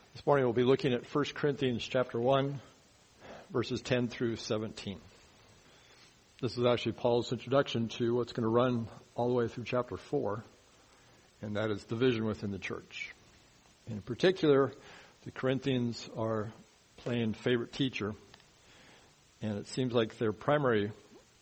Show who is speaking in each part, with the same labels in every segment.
Speaker 1: This morning we'll be looking at 1 Corinthians chapter 1, verses 10 through 17. This is actually Paul's introduction to what's going to run all the way through chapter 4, and that is division within the church. In particular, the Corinthians are playing favorite teacher, and it seems like their primary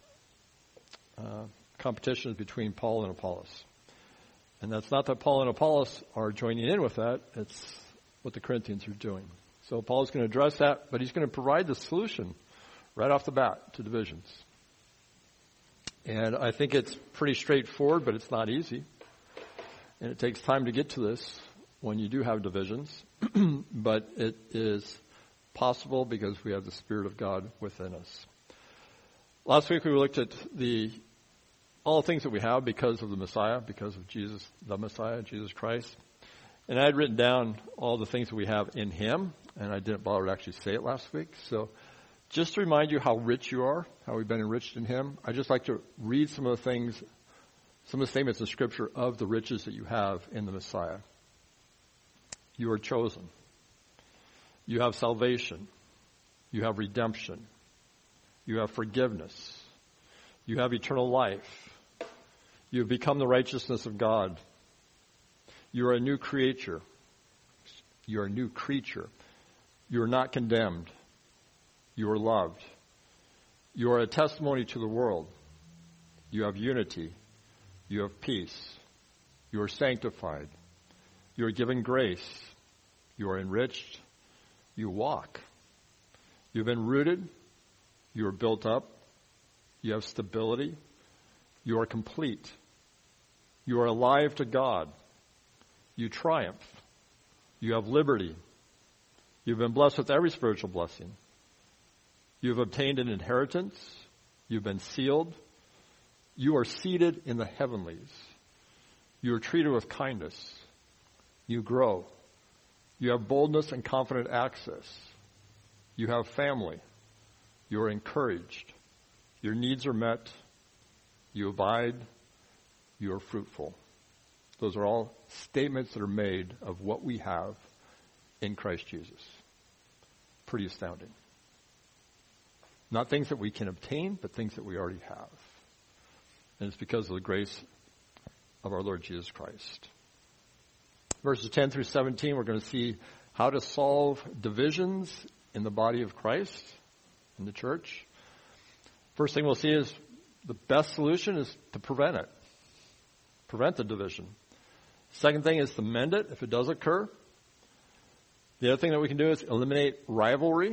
Speaker 1: competition is between Paul and Apollos. And that's not that Paul and Apollos are joining in with that, it's what the Corinthians are doing. So Paul's going to address that, but he's going to provide the solution right off the bat to divisions. And I think it's pretty straightforward, but it's not easy. And it takes time to get to this when you do have divisions. But it is possible because we have the Spirit of God within us. Last week we looked at all the things that we have because of the Messiah, because of Jesus, the Messiah, Jesus Christ. And I had written down all the things that we have in Him, and I didn't bother to actually say it last week. So just to remind you how rich you are, how we've been enriched in Him, I'd just like to read some of the statements in Scripture of the riches that you have in the Messiah. You are chosen. You have salvation. You have redemption. You have forgiveness. You have eternal life. You have become the righteousness of God. You are a new creature. You are a new creature. You are not condemned. You are loved. You are a testimony to the world. You have unity. You have peace. You are sanctified. You are given grace. You are enriched. You walk. You've been rooted. You are built up. You have stability. You are complete. You are alive to God. You triumph. You have liberty. You've been blessed with every spiritual blessing. You've obtained an inheritance. You've been sealed. You are seated in the heavenlies. You are treated with kindness. You grow. You have boldness and confident access. You have family. You are encouraged. Your needs are met. You abide. You are fruitful. Those are all statements that are made of what we have in Christ Jesus. Pretty astounding. Not things that we can obtain, but things that we already have. And it's because of the grace of our Lord Jesus Christ. Verses 10 through 17, we're going to see how to solve divisions in the body of Christ, in the church. First thing we'll see is the best solution is to prevent it. Prevent the division. Second thing is to mend it if it does occur. The other thing that we can do is eliminate rivalry.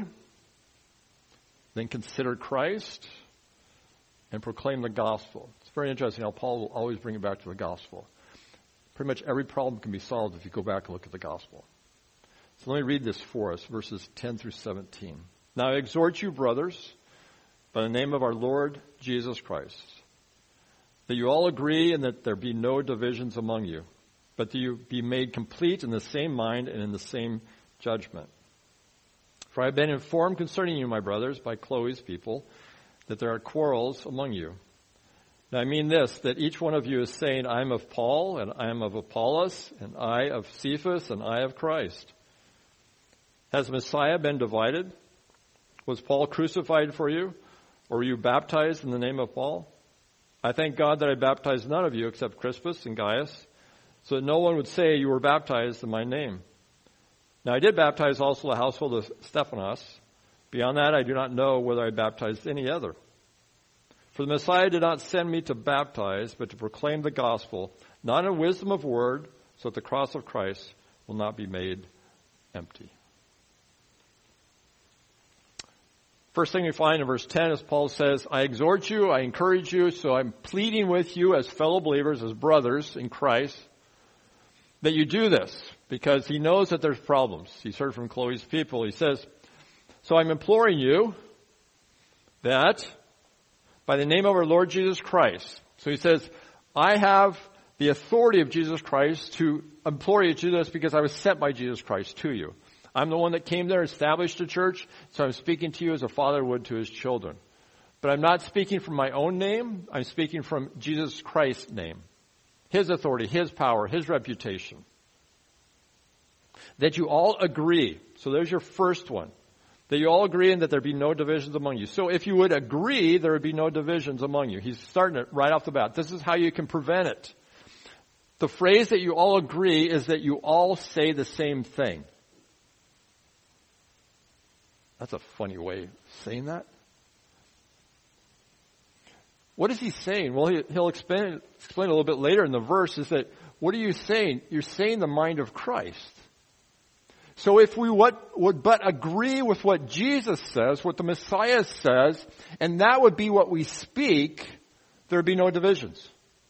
Speaker 1: Then consider Christ and proclaim the gospel. It's very interesting how Paul will always bring it back to the gospel. Pretty much every problem can be solved if you go back and look at the gospel. So let me read this for us, verses 10 through 17. Now I exhort you, brothers, by the name of our Lord Jesus Christ, that you all agree and that there be no divisions among you, but that you be made complete in the same mind and in the same judgment. For I have been informed concerning you, my brothers, by Chloe's people, that there are quarrels among you. And I mean this, that each one of you is saying, I am of Paul, and I am of Apollos, and I of Cephas, and I of Christ. Has Messiah been divided? Was Paul crucified for you? Or were you baptized in the name of Paul? I thank God that I baptized none of you except Crispus and Gaius, so that no one would say you were baptized in my name. Now I did baptize also the household of Stephanas. Beyond that, I do not know whether I baptized any other. For the Messiah did not send me to baptize, but to proclaim the gospel, not in wisdom of word, so that the cross of Christ will not be made empty. First thing we find in verse 10 is Paul says, I exhort you, I encourage you, so I'm pleading with you as fellow believers, as brothers in Christ, that you do this, because he knows that there's problems. He's heard from Chloe's people. He says, so I'm imploring you that by the name of our Lord Jesus Christ. So he says, I have the authority of Jesus Christ to implore you to do this because I was sent by Jesus Christ to you. I'm the one that came there, established a church, so I'm speaking to you as a father would to his children. But I'm not speaking from my own name. I'm speaking from Jesus Christ's name. His authority, his power, his reputation. That you all agree. So there's your first one. That you all agree and that there be no divisions among you. So if you would agree, there would be no divisions among you. He's starting it right off the bat. This is how you can prevent it. The phrase that you all agree is that you all say the same thing. That's a funny way of saying that. What is he saying? Well, he'll explain a little bit later in the verse, is that, what are you saying? You're saying the mind of Christ. So if we would but agree with what Jesus says, what the Messiah says, and that would be what we speak, there would be no divisions.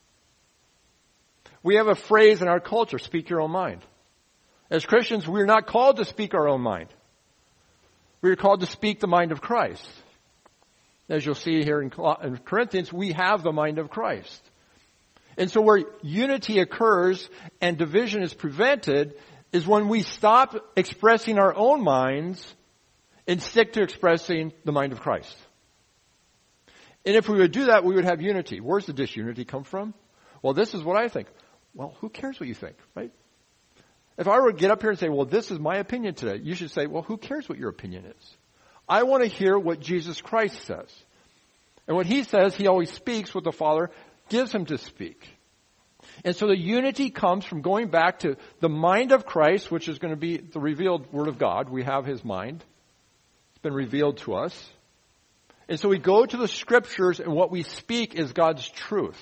Speaker 1: We have a phrase in our culture, speak your own mind. As Christians, we're not called to speak our own mind. We're called to speak the mind of Christ. As you'll see here in Corinthians, we have the mind of Christ. And so where unity occurs and division is prevented is when we stop expressing our own minds and stick to expressing the mind of Christ. And if we would do that, we would have unity. Where's the disunity come from? Well, this is what I think. Well, who cares what you think, right? If I were to get up here and say, well, this is my opinion today, you should say, well, who cares what your opinion is? I want to hear what Jesus Christ says. And what he says, he always speaks what the Father gives him to speak. And so the unity comes from going back to the mind of Christ, which is going to be the revealed Word of God. We have his mind. It's been revealed to us. And so we go to the Scriptures, and what we speak is God's truth.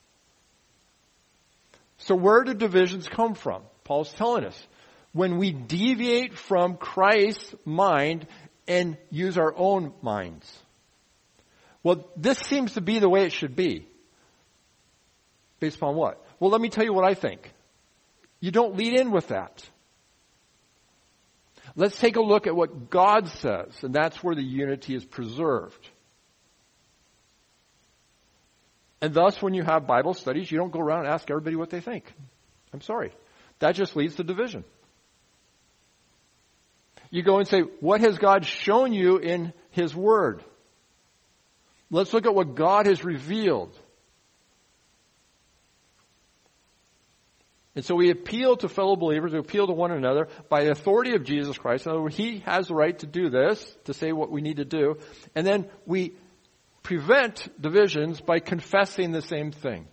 Speaker 1: So where do divisions come from? Paul's telling us. When we deviate from Christ's mind and use our own minds. Well, this seems to be the way it should be. Based upon what? Well, let me tell you what I think. You don't lead in with that. Let's take a look at what God says, and that's where the unity is preserved. And thus, when you have Bible studies, you don't go around and ask everybody what they think. I'm sorry. That just leads to division. You go and say, what has God shown you in his Word? Let's look at what God has revealed. And so we appeal to fellow believers, we appeal to one another by the authority of Jesus Christ. In other words, he has the right to do this, to say what we need to do. And then we prevent divisions by confessing the same thing.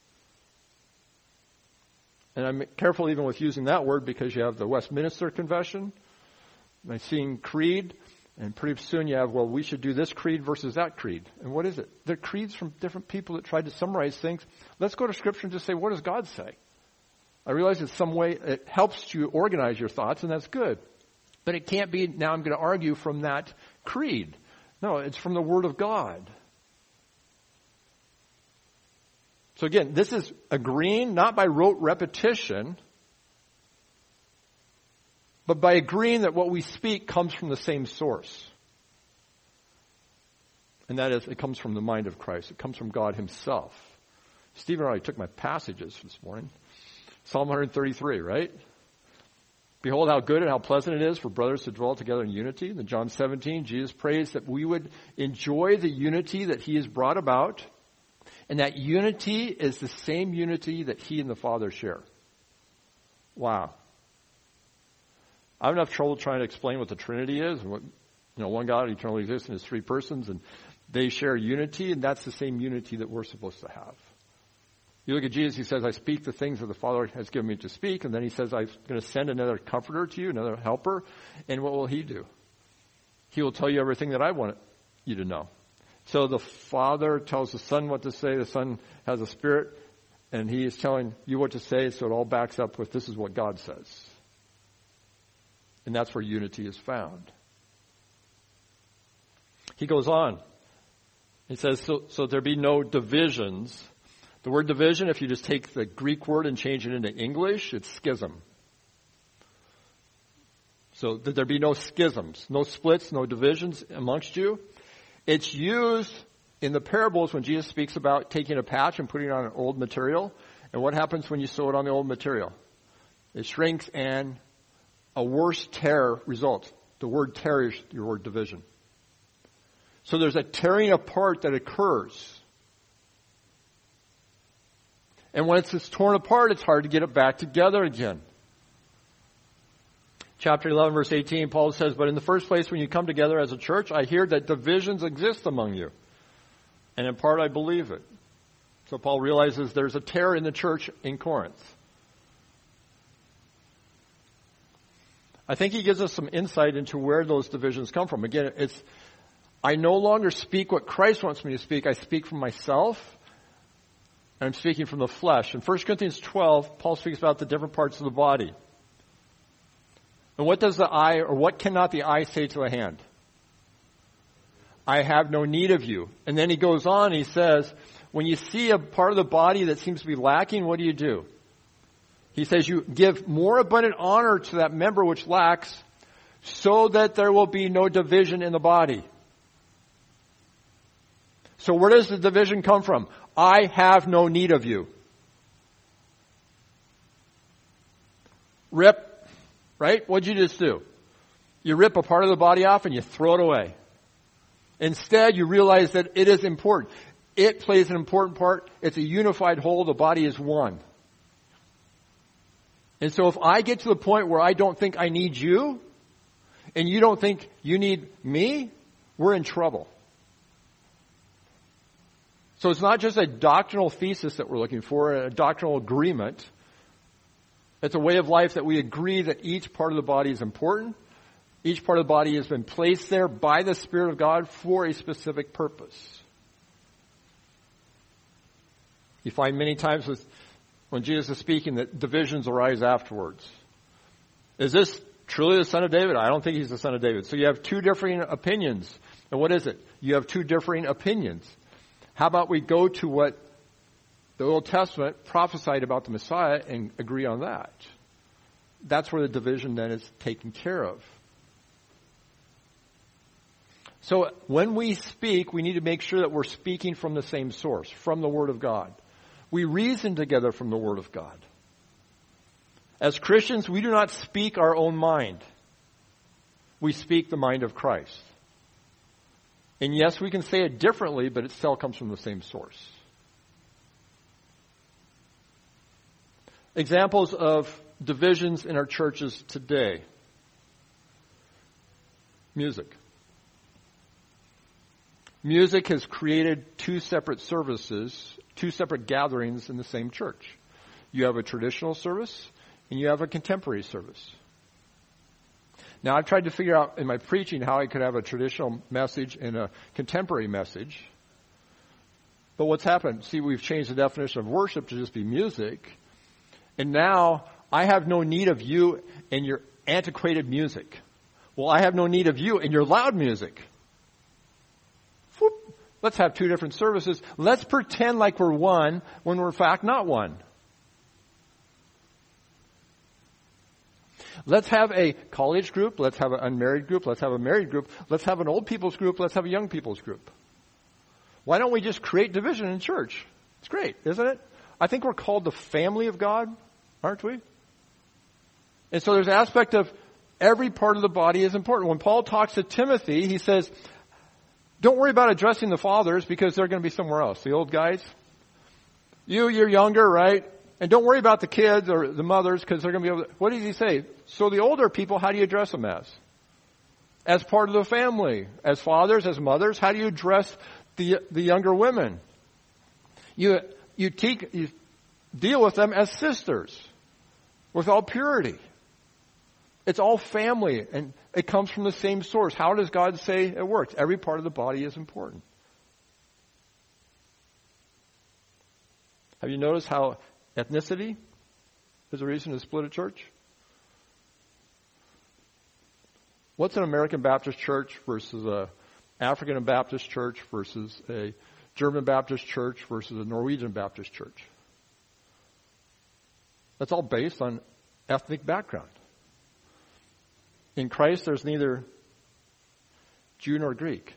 Speaker 1: And I'm careful even with using that word because you have the Westminster Confession, Nicene Creed, and pretty soon you have, well, we should do this creed versus that creed. And what is it? They're creeds from different people that tried to summarize things. Let's go to Scripture and just say, what does God say? I realize it's some way it helps you organize your thoughts, and that's good. But it can't be, now I'm going to argue from that creed. No, it's from the Word of God. So again, this is agreeing not by rote repetition, but by agreeing that what we speak comes from the same source. And that is, it comes from the mind of Christ. It comes from God himself. Stephen already took my passages this morning. Psalm 133, right? Behold how good and how pleasant it is for brothers to dwell together in unity. In John 17, Jesus prays that we would enjoy the unity that he has brought about. And that unity is the same unity that he and the Father share. Wow. I have enough trouble trying to explain what the Trinity is. What, one God eternally exists in his three persons, and they share unity, and that's the same unity that we're supposed to have. You look at Jesus, he says, I speak the things that the Father has given me to speak, and then he says, I'm going to send another comforter to you, another helper, and what will he do? He will tell you everything that I want you to know. So the Father tells the Son what to say, the Son has a Spirit, and he is telling you what to say, so it all backs up with this is what God says. And that's where unity is found. He goes on. He says, so there be no divisions. The word division, if you just take the Greek word and change it into English, it's schism. So that there be no schisms, no splits, no divisions amongst you. It's used in the parables when Jesus speaks about taking a patch and putting it on an old material. And what happens when you sew it on the old material? It shrinks and a worse tear results. The word tear is your word division. So there's a tearing apart that occurs. And when it's torn apart, it's hard to get it back together again. Chapter 11, verse 18, Paul says, "But in the first place, when you come together as a church, I hear that divisions exist among you. And in part, I believe it." So Paul realizes there's a tear in the church in Corinth. I think he gives us some insight into where those divisions come from. Again, I no longer speak what Christ wants me to speak. I speak from myself, and I'm speaking from the flesh. In 1 Corinthians 12, Paul speaks about the different parts of the body. And what does the eye, or what cannot the eye say to the hand? I have no need of you. And then he goes on, he says, when you see a part of the body that seems to be lacking, what do? He says you give more abundant honor to that member which lacks, so that there will be no division in the body. So where does the division come from? I have no need of you. Rip. Right? What'd you just do? You rip a part of the body off and you throw it away. Instead, you realize that it is important. It plays an important part. It's a unified whole. The body is one. And so if I get to the point where I don't think I need you, and you don't think you need me, we're in trouble. So it's not just a doctrinal thesis that we're looking for, a doctrinal agreement. It's a way of life that we agree that each part of the body is important. Each part of the body has been placed there by the Spirit of God for a specific purpose. You find many times when Jesus is speaking that divisions arise afterwards. Is this truly the son of David? I don't think he's the son of David. So you have two differing opinions. And what is it? You have two differing opinions. How about we go to what the Old Testament prophesied about the Messiah and agree on that? That's where the division then is taken care of. So when we speak, we need to make sure that we're speaking from the same source, from the Word of God. We reason together from the Word of God. As Christians, we do not speak our own mind. We speak the mind of Christ. And yes, we can say it differently, but it still comes from the same source. Examples of divisions in our churches today. Music. Music has created two separate services, two separate gatherings in the same church. You have a traditional service and you have a contemporary service. Now, I've tried to figure out in my preaching how I could have a traditional message and a contemporary message. But what's happened? See, we've changed the definition of worship to just be music. And now, I have no need of you and your antiquated music. Well, I have no need of you and your loud music. Whoop. Let's have two different services. Let's pretend like we're one when we're in fact not one. Let's have a college group. Let's have an unmarried group. Let's have a married group. Let's have an old people's group. Let's have a young people's group. Why don't we just create division in church? It's great, isn't it? I think we're called the family of God, aren't we? And so there's an aspect of every part of the body is important. When Paul talks to Timothy, he says, don't worry about addressing the fathers because they're going to be somewhere else. The old guys. You're younger, right? And don't worry about the kids or the mothers because they're going to be able to. What does he say? So the older people, how do you address them as? As part of the family. As fathers, as mothers, how do you address the younger women? You deal with them as sisters with all purity. It's all family, and it comes from the same source. How does God say it works? Every part of the body is important. Have you noticed how ethnicity is a reason to split a church? What's an American Baptist church versus a African Baptist church versus a German Baptist church versus a Norwegian Baptist church? That's all based on ethnic background. In Christ, there's neither Jew nor Greek.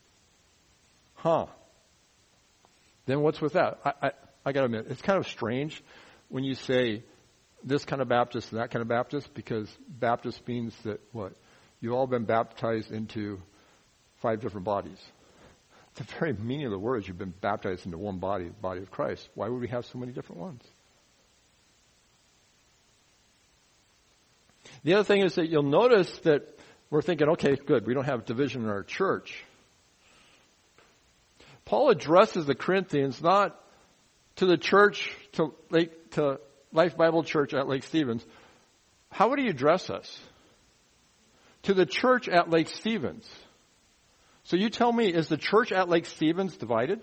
Speaker 1: Then what's with that? I got to admit, it's kind of strange when you say this kind of Baptist and that kind of Baptist, because Baptist means that what? You've all been baptized into 5 different bodies. The very meaning of the word is you've been baptized into one body, the body of Christ. Why would we have so many different ones? The other thing is that you'll notice that we're thinking, okay, good, we don't have division in our church. Paul addresses the Corinthians not to the church, to Life Bible Church at Lake Stevens. How would he address us? To the church at Lake Stevens. So you tell me, is the church at Lake Stevens divided?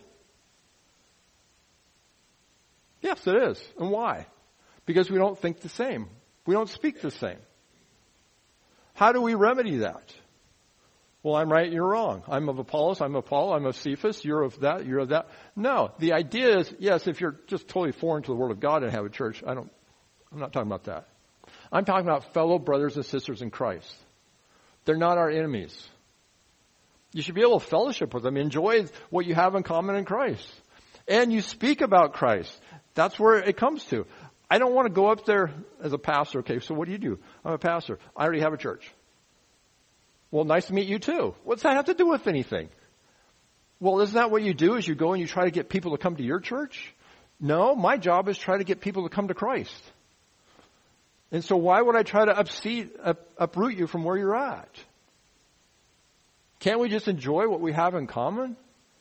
Speaker 1: Yes, it is. And why? Because we don't think the same. We don't speak the same. How do we remedy that? Well, I'm right, you're wrong. I'm of Apollos, I'm of Paul, I'm of Cephas, you're of that, you're of that. No, the idea is, yes, if you're just totally foreign to the Word of God and have a church, I'm not talking about that. I'm talking about fellow brothers and sisters in Christ. They're not our enemies. You should be able to fellowship with them, enjoy what you have in common in Christ. And you speak about Christ. That's where it comes to. I don't want to go up there as a pastor. Okay, so what do? I'm a pastor. I already have a church. Well, nice to meet you too. What's that have to do with anything? Well, isn't that what you do is you go and you try to get people to come to your church? No, my job is try to get people to come to Christ. And so why would I try to uproot you from where you're at? Can't we just enjoy what we have in common?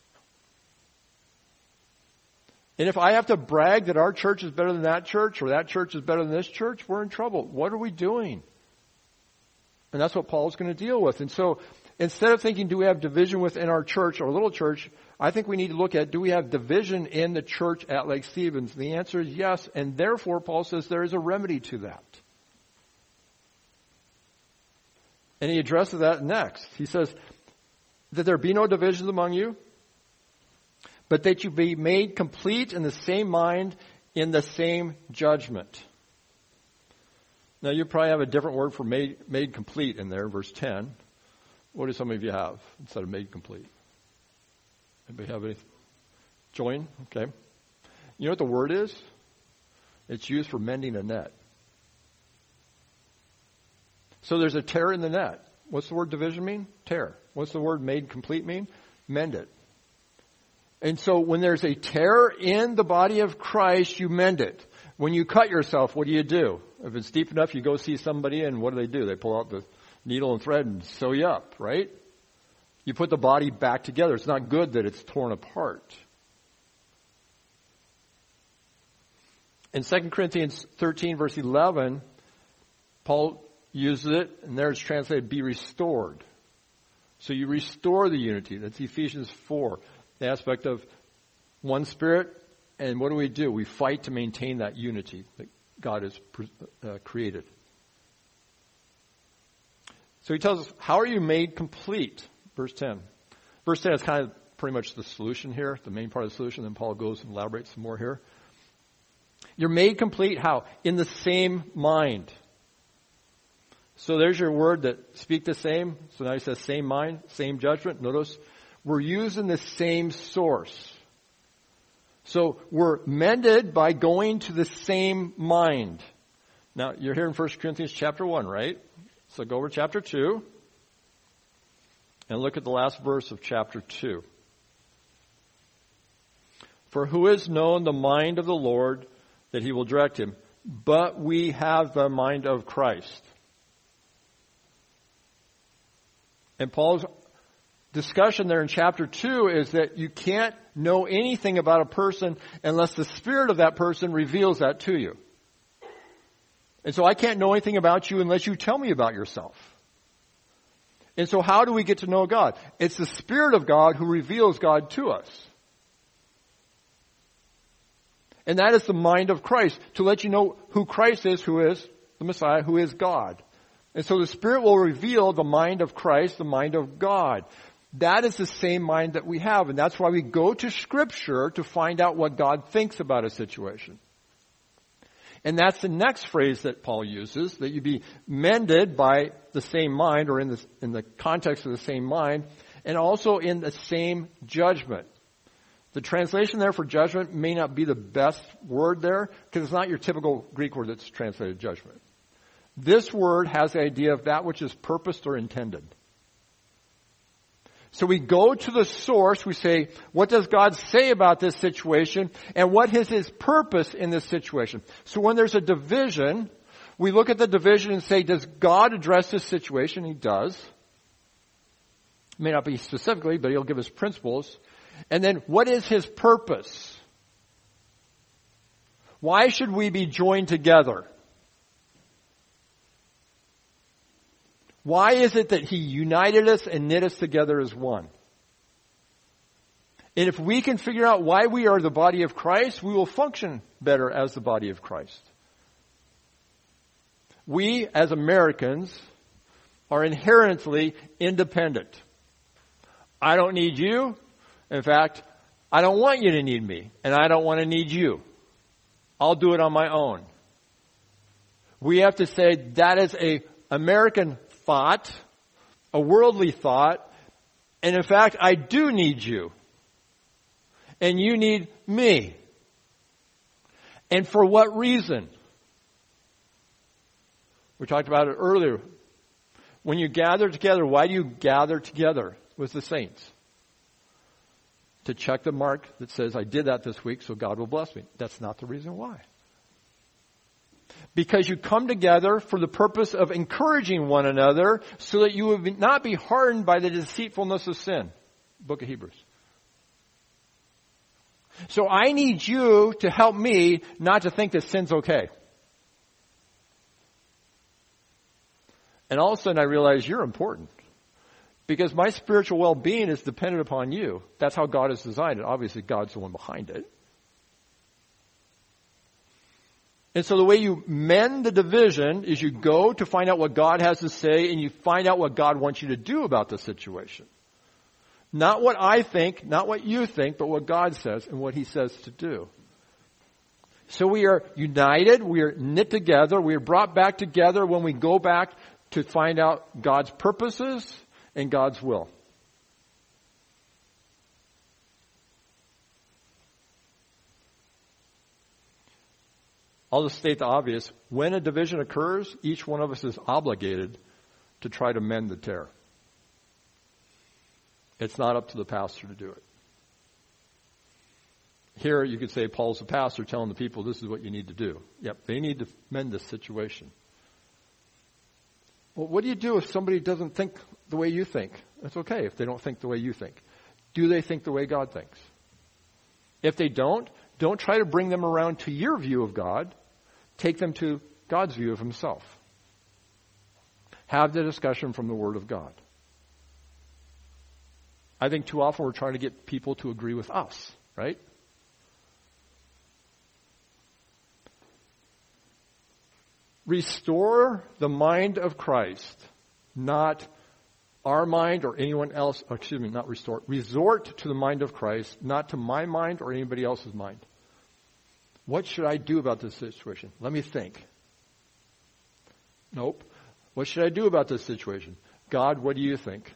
Speaker 1: And if I have to brag that our church is better than that church or that church is better than this church, we're in trouble. What are we doing? And that's what Paul's going to deal with. And so instead of thinking, do we have division within our church or little church, I think we need to look at, do we have division in the church at Lake Stevens? And the answer is yes. And therefore, Paul says there is a remedy to that. And he addresses that next. He says that there be no divisions among you, but that you be made complete in the same mind, in the same judgment. Now, you probably have a different word for made complete in there, verse 10. What do some of you have instead of made complete? Anybody have anything? Join? Okay. You know what the word is? It's used for mending a net. So there's a tear in the net. What's the word division mean? Tear. What's the word made complete mean? Mend it. And so when there's a tear in the body of Christ, you mend it. When you cut yourself, what do? If it's deep enough, you go see somebody and what do? They pull out the needle and thread and sew you up, right? You put the body back together. It's not good that it's torn apart. In 2 Corinthians 13, verse 11, Paul uses it, and there it's translated, be restored. So you restore the unity. That's Ephesians 4, the aspect of one spirit. And what do? We fight to maintain that unity that God has created. So he tells us, how are you made complete? Verse 10. Verse 10 is kind of pretty much the solution here, the main part of the solution. Then Paul goes and elaborates some more here. You're made complete how? In the same mind. So there's your word that speak the same. So now he says same mind, same judgment. Notice we're using the same source. So we're mended by going to the same mind. Now you're here in 1 Corinthians chapter 1, right? So go over to chapter 2 and look at the last verse of chapter 2. For who has known the mind of the Lord that he will direct him? But we have the mind of Christ. And Paul's discussion there in chapter 2 is that you can't know anything about a person unless the spirit of that person reveals that to you. And so I can't know anything about you unless you tell me about yourself. And so how do we get to know God? It's the Spirit of God who reveals God to us. And that is the mind of Christ, to let you know who Christ is, who is the Messiah, who is God. And so the Spirit will reveal the mind of Christ, the mind of God. That is the same mind that we have. And that's why we go to Scripture to find out what God thinks about a situation. And that's the next phrase that Paul uses, that you be mended by the same mind, or in the context of the same mind, and also in the same judgment. The translation there for judgment may not be the best word there, because it's not your typical Greek word that's translated judgment. This word has the idea of that which is purposed or intended. So we go to the source, we say, what does God say about this situation, and what is his purpose in this situation? So when there's a division, We look at the division and say, does God address this situation? He does. It may not be specifically, but he'll give us principles. And then what is his purpose? Why should we be joined together? Why is it that he united us and knit us together as one? And if we can figure out why we are the body of Christ, we will function better as the body of Christ. We, as Americans, are inherently independent. I don't need you. In fact, I don't want you to need me, and I don't want to need you. I'll do it on my own. We have to say that is an American thought, a worldly thought, and in fact, I do need you. And you need me. And for what reason? We talked about it earlier. When you gather together, why do you gather together with the saints? To check the mark that says, I did that this week, so God will bless me. That's not the reason why. Because you come together for the purpose of encouraging one another so that you will not be hardened by the deceitfulness of sin. Book of Hebrews. So I need you to help me not to think that sin's okay. And all of a sudden I realize you're important. Because my spiritual well-being is dependent upon you. That's how God has designed it. Obviously, God's the one behind it. And so the way you mend the division is you go to find out what God has to say and you find out what God wants you to do about the situation. Not what I think, not what you think, but what God says and what he says to do. So we are united, we are knit together, we are brought back together when we go back to find out God's purposes and God's will. I'll just state the obvious. When a division occurs, each one of us is obligated to try to mend the tear. It's not up to the pastor to do it. Here you could say Paul's the pastor telling the people this is what you need to do. Yep, they need to mend this situation. Well, what do you do if somebody doesn't think the way you think? That's okay if they don't think the way you think. Do they think the way God thinks? If they don't try to bring them around to your view of God. Take them to God's view of himself. Have the discussion from the Word of God. I think too often we're trying to get people to agree with us, right? Restore the mind of Christ, not our mind or anyone else, not restore. Resort to the mind of Christ, not to my mind or anybody else's mind. What should I do about this situation? Let me think. Nope. What should I do about this situation? God, what do you think?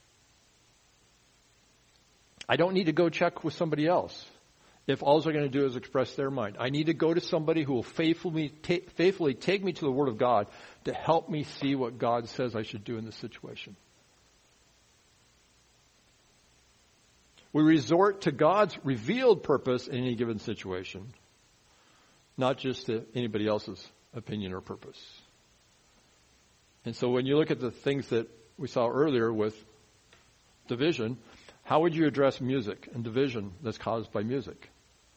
Speaker 1: I don't need to go check with somebody else if all they're going to do is express their mind. I need to go to somebody who will faithfully take me to the Word of God to help me see what God says I should do in this situation. We resort to God's revealed purpose in any given situation, not just to anybody else's opinion or purpose. And so when you look at the things that we saw earlier with division, how would you address music and division that's caused by music?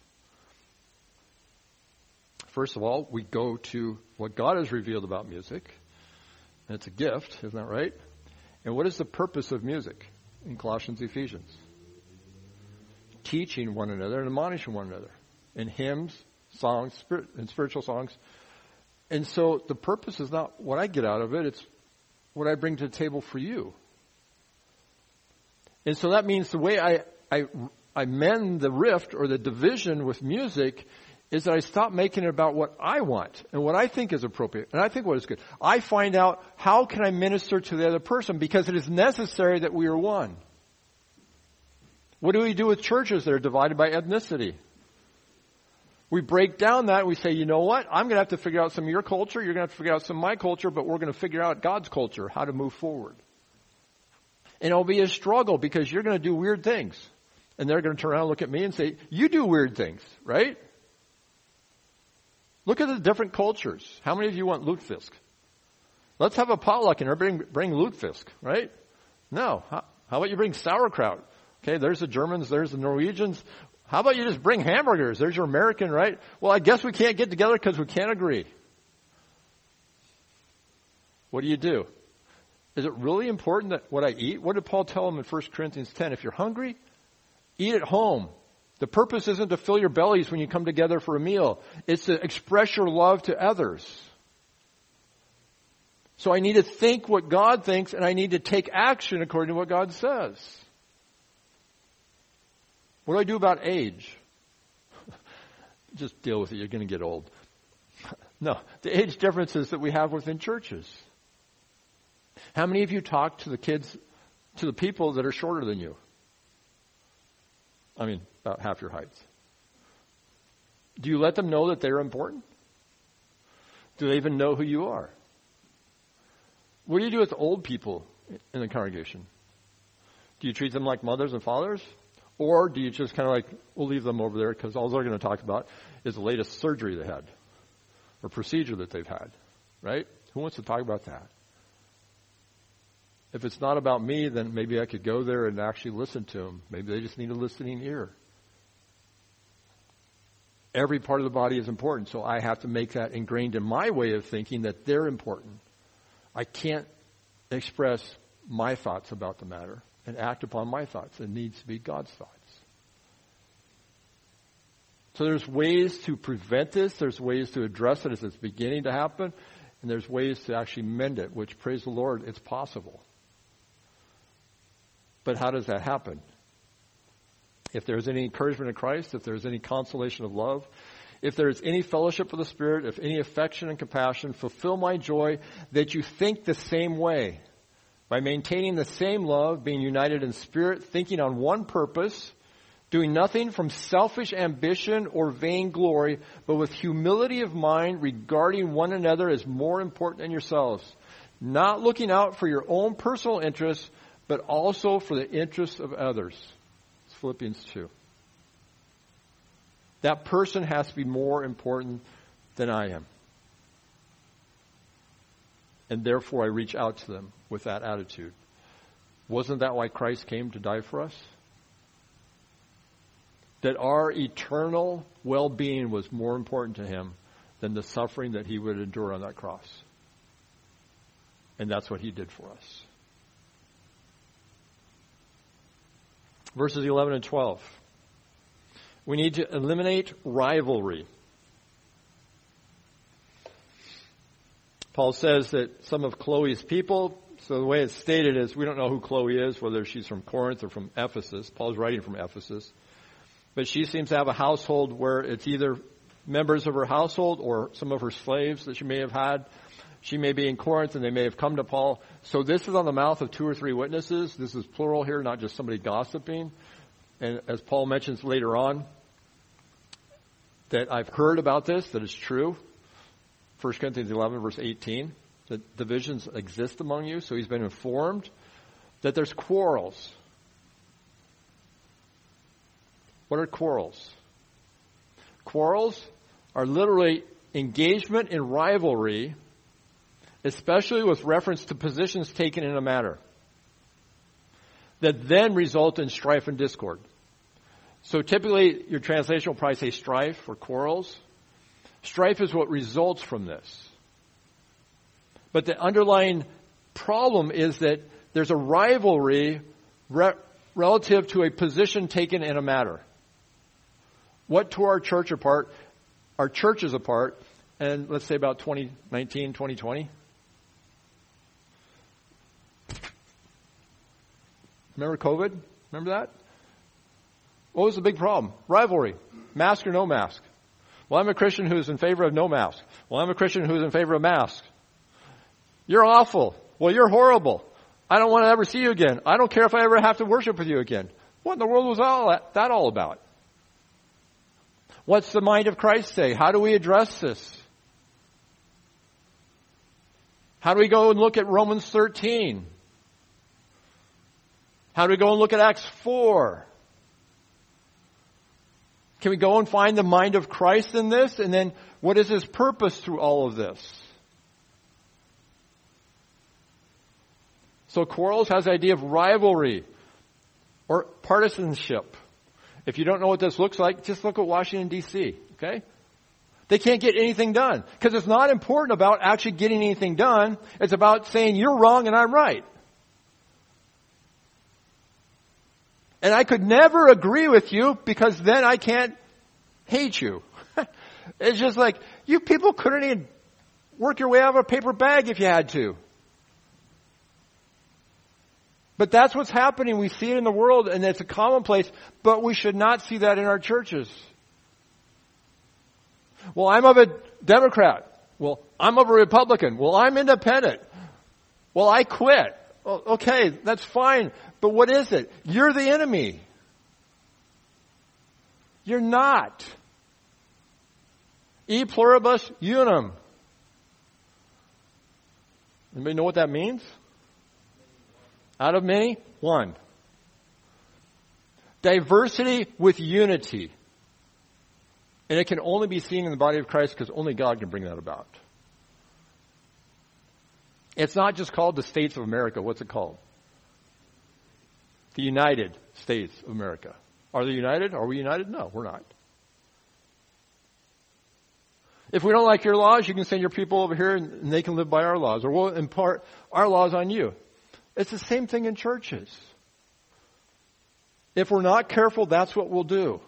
Speaker 1: First of all, we go to what God has revealed about music. And it's a gift, isn't that right? And what is the purpose of music in Colossians, Ephesians? Teaching one another and admonishing one another in hymns, songs, and spiritual songs. And so the purpose is not what I get out of it, it's what I bring to the table for you. And so that means the way I mend the rift or the division with music is that I stop making it about what I want and what I think is appropriate and I think what is good. I find out how can I minister to the other person because it is necessary that we are one. What do we do with churches that are divided by ethnicity? We break down that and we say, you know what? I'm going to have to figure out some of your culture. You're going to have to figure out some of my culture, but we're going to figure out God's culture, how to move forward. And it'll be a struggle because you're going to do weird things. And they're going to turn around and look at me and say, you do weird things, right? Look at the different cultures. How many of you want lutefisk? Let's have a potluck and everybody bring lutefisk, right? No. How about you bring sauerkraut? Okay, there's the Germans, there's the Norwegians. How about you just bring hamburgers? There's your American, right? Well, I guess we can't get together because we can't agree. What do? Is it really important that what I eat? What did Paul tell them in 1 Corinthians 10? If you're hungry, eat at home. The purpose isn't to fill your bellies when you come together for a meal. It's to express your love to others. So I need to think what God thinks, and I need to take action according to what God says. What do I do about age? Just deal with it. You're going to get old. No, the age differences that we have within churches. How many of you talk to the kids, to the people that are shorter than you? I mean, about half your height. Do you let them know that they're important? Do they even know who you are? What do you do with old people in the congregation? Do you treat them like mothers and fathers? Or do you just kind of like, we'll leave them over there because all they're going to talk about is the latest surgery they had or procedure that they've had, right? Who wants to talk about that? If it's not about me, then maybe I could go there and actually listen to them. Maybe they just need a listening ear. Every part of the body is important, so I have to make that ingrained in my way of thinking that they're important. I can't express my thoughts about the matter and act upon my thoughts. It needs to be God's thoughts. So there's ways to prevent this. There's ways to address it as it's beginning to happen. And there's ways to actually mend it, which, praise the Lord, it's possible. But how does that happen? If there's any encouragement in Christ, if there's any consolation of love, if there's any fellowship of the Spirit, if any affection and compassion, fulfill my joy that you think the same way, by maintaining the same love, being united in spirit, thinking on one purpose, doing nothing from selfish ambition or vainglory, but with humility of mind, regarding one another as more important than yourselves, not looking out for your own personal interests, but also for the interests of others. It's Philippians 2. That person has to be more important than I am. And therefore I reach out to them with that attitude. Wasn't that why Christ came to die for us? That our eternal well-being was more important to him than the suffering that he would endure on that cross. And that's what he did for us. Verses 11 and 12. We need to eliminate rivalry. Paul says that some of Chloe's people, so the way it's stated is we don't know who Chloe is, whether she's from Corinth or from Ephesus. Paul's writing from Ephesus. But she seems to have a household where it's either members of her household or some of her slaves that she may have had. She may be in Corinth and they may have come to Paul. So this is on the mouth of 2 or 3 witnesses. This is plural here, not just somebody gossiping. And as Paul mentions later on, that I've heard about this, that it's true. 1 Corinthians 11, verse 18, that divisions exist among you. So he's been informed that there's quarrels. What are quarrels? Quarrels are literally engagement in rivalry, especially with reference to positions taken in a matter, that then result in strife and discord. So typically your translation will probably say strife or quarrels. Strife is what results from this. But the underlying problem is that there's a rivalry relative to a position taken in a matter. What tore our church apart, our churches apart, and let's say about 2019, 2020? Remember COVID? Remember that? What was the big problem? Rivalry. Mask or no mask? Well, I'm a Christian who's in favor of no mask. Well, I'm a Christian who's in favor of mask. You're awful. Well, you're horrible. I don't want to ever see you again. I don't care if I ever have to worship with you again. What in the world was that all about? What's the mind of Christ say? How do we address this? How do we go and look at Romans 13? How do we go and look at Acts 4? Can we go and find the mind of Christ in this? And then what is his purpose through all of this? So Quarles has the idea of rivalry or partisanship. If you don't know what this looks like, just look at Washington, D.C., okay? They can't get anything done because it's not important about actually getting anything done. It's about saying you're wrong and I'm right. And I could never agree with you because then I can't hate you. It's just like, you people couldn't even work your way out of a paper bag if you had to. But that's what's happening. We see it in the world and it's a commonplace, but we should not see that in our churches. Well, I'm of a Democrat. Well, I'm of a Republican. Well, I'm independent. Well, I quit. Well, okay, that's fine. But what is it? You're the enemy. You're not. E pluribus unum. Anybody know what that means? Out of many, one. Diversity with unity. And it can only be seen in the body of Christ because only God can bring that about. It's not just called the States of America. What's it called? The United States of America. Are they united? Are we united? No, we're not. If we don't like your laws, you can send your people over here and they can live by our laws. Or we'll impart our laws on you. It's the same thing in churches. If we're not careful, that's what we'll do.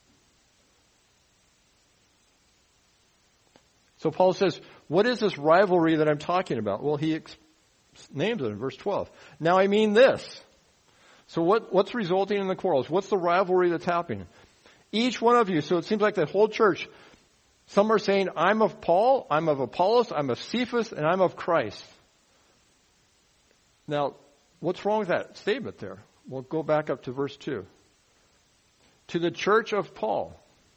Speaker 1: So Paul says, what is this rivalry that I'm talking about? Well, he names it in verse 12. Now I mean this. So what's resulting in the quarrels? What's the rivalry that's happening? Each one of you, so it seems like the whole church, some are saying, I'm of Paul, I'm of Apollos, I'm of Cephas, and I'm of Christ. Now, what's wrong with that statement there? We'll go back up to verse 2. To the church of Paul.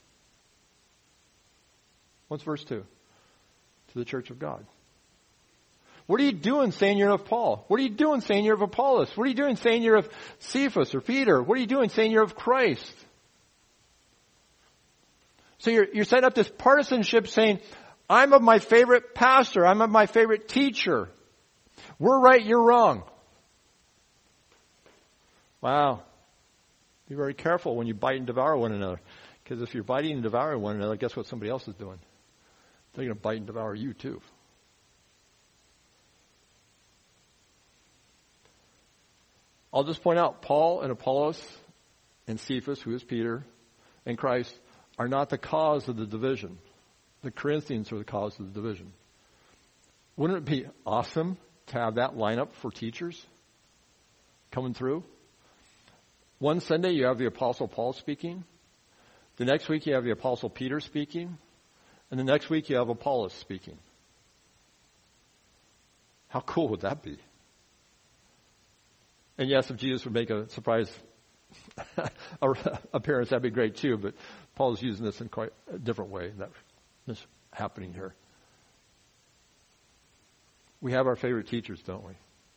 Speaker 1: What's verse 2? To the church of God. What are you doing saying you're of Paul? What are you doing saying you're of Apollos? What are you doing saying you're of Cephas or Peter? What are you doing saying you're of Christ? So you're setting up this partisanship saying, I'm of my favorite pastor. I'm of my favorite teacher. We're right, you're wrong. Wow. Be very careful when you bite and devour one another. Because if you're biting and devouring one another, guess what somebody else is doing? They're going to bite and devour you too. I'll just point out, Paul and Apollos and Cephas, who is Peter, and Christ, are not the cause of the division. The Corinthians are the cause of the division. Wouldn't it be awesome to have that lineup for teachers coming through? One Sunday you have the Apostle Paul speaking. The next week you have the Apostle Peter speaking. And the next week you have Apollos speaking. How cool would that be? And yes, if Jesus would make a surprise appearance, that'd be great too. But Paul's using this in quite a different way. That's happening here. We have our favorite teachers, don't we?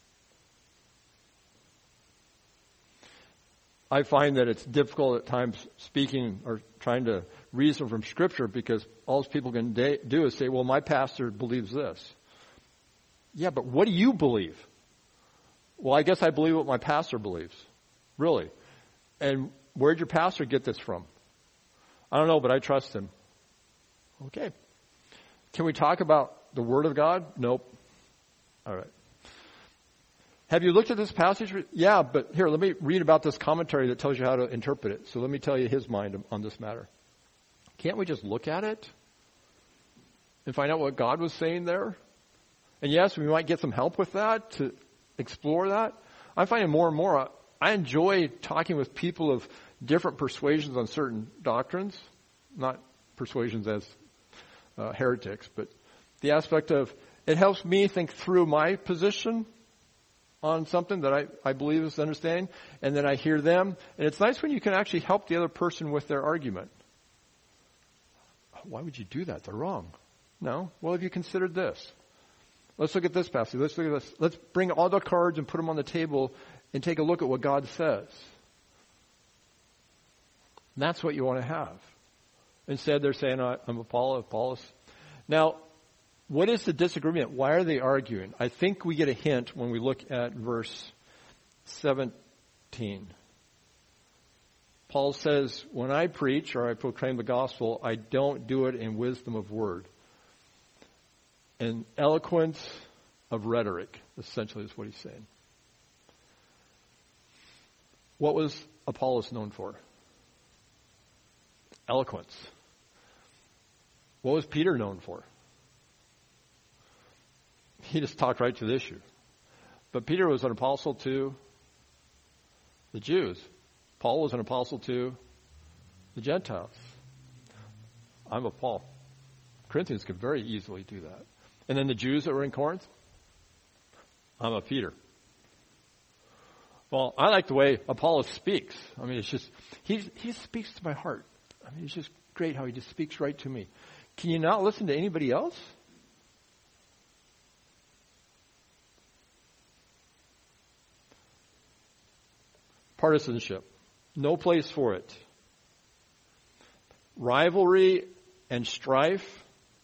Speaker 1: I find that it's difficult at times speaking or trying to reason from Scripture because all people can do is say, well, my pastor believes this. Yeah, but what do you believe? Well, I guess I believe what my pastor believes. Really? And where'd your pastor get this from? I don't know, but I trust him. Okay. Can we talk about the Word of God? Nope. All right. Have you looked at this passage? Yeah, but here, let me read about this commentary that tells you how to interpret it. So let me tell you his mind on this matter. Can't we just look at it and find out what God was saying there? And yes, we might get some help with that to explore that. I'm finding more and more, I enjoy talking with people of different persuasions on certain doctrines, not persuasions as heretics, but the aspect of it helps me think through my position on something that I believe is understanding, and then I hear them. And it's nice when you can actually help the other person with their argument. Why would you do that? They're wrong. No. Well, have you considered this? Let's look at this passage. Let's look at this. Let's bring all the cards and put them on the table and take a look at what God says. And that's what you want to have. Instead, they're saying, I'm Apollos. Now, what is the disagreement? Why are they arguing? I think we get a hint when we look at verse 17. Paul says, when I preach or I proclaim the gospel, I don't do it in wisdom of word. And eloquence of rhetoric, essentially, is what he's saying. What was Apollos known for? Eloquence. What was Peter known for? He just talked right to the issue. But Peter was an apostle to the Jews. Paul was an apostle to the Gentiles. I'm of Paul. Corinthians could very easily do that. And then the Jews that were in Corinth, I'm of Peter. Well, I like the way Apollos speaks. I mean, it's just, he speaks to my heart. I mean, it's just great how he just speaks right to me. Can you not listen to anybody else? Partisanship. No place for it. Rivalry and strife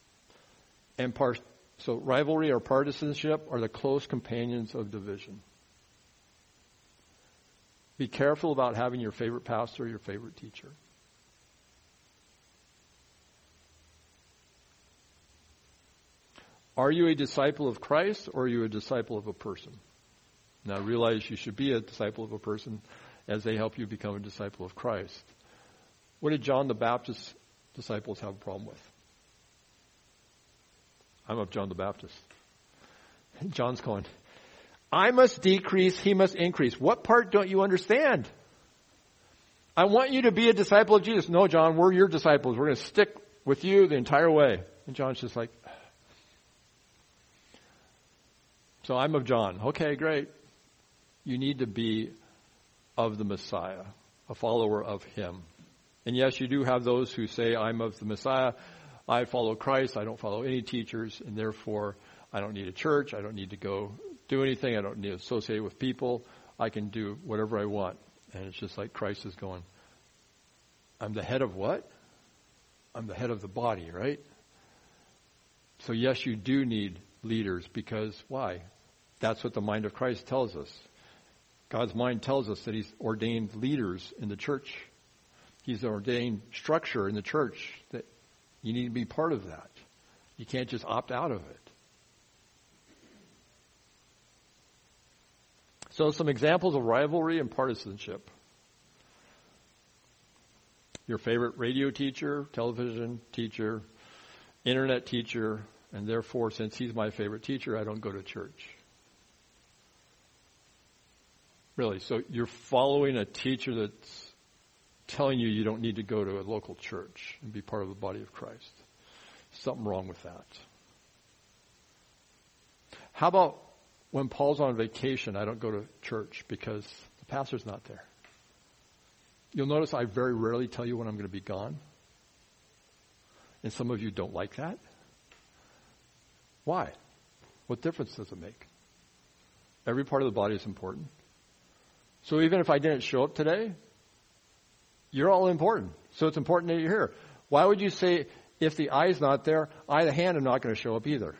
Speaker 1: so rivalry or partisanship are the close companions of division. Be careful about having your favorite pastor, your favorite teacher. Are you a disciple of Christ or are you a disciple of a person? Now realize you should be a disciple of a person as they help you become a disciple of Christ. What did John the Baptist's disciples have a problem with? I'm of John the Baptist. John's going, I must decrease, he must increase. What part don't you understand? I want you to be a disciple of Jesus. No, John, we're your disciples. We're going to stick with you the entire way. And John's just like, so I'm of John. Okay, great. You need to be of the Messiah, a follower of him. And yes, you do have those who say, I'm of the Messiah. I follow Christ. I don't follow any teachers. And therefore, I don't need a church. I don't need to go do anything. I don't need to associate with people. I can do whatever I want. And it's just like Christ is going, I'm the head of what? I'm the head of the body, right? So yes, you do need leaders because why? That's what the mind of Christ tells us. God's mind tells us that he's ordained leaders in the church. He's ordained structure in the church that you need to be part of that. You can't just opt out of it. So some examples of rivalry and partisanship. Your favorite radio teacher, television teacher, internet teacher, and therefore, since he's my favorite teacher, I don't go to church. Really, so you're following a teacher that's telling you you don't need to go to a local church and be part of the body of Christ. Something wrong with that. How about when Paul's on vacation, I don't go to church because the pastor's not there? You'll notice I very rarely tell you when I'm going to be gone. And some of you don't like that. Why? What difference does it make? Every part of the body is important. So even if I didn't show up today, you're all important. So it's important that you're here. Why would you say, if the eye's not there, I, the hand, am not going to show up either?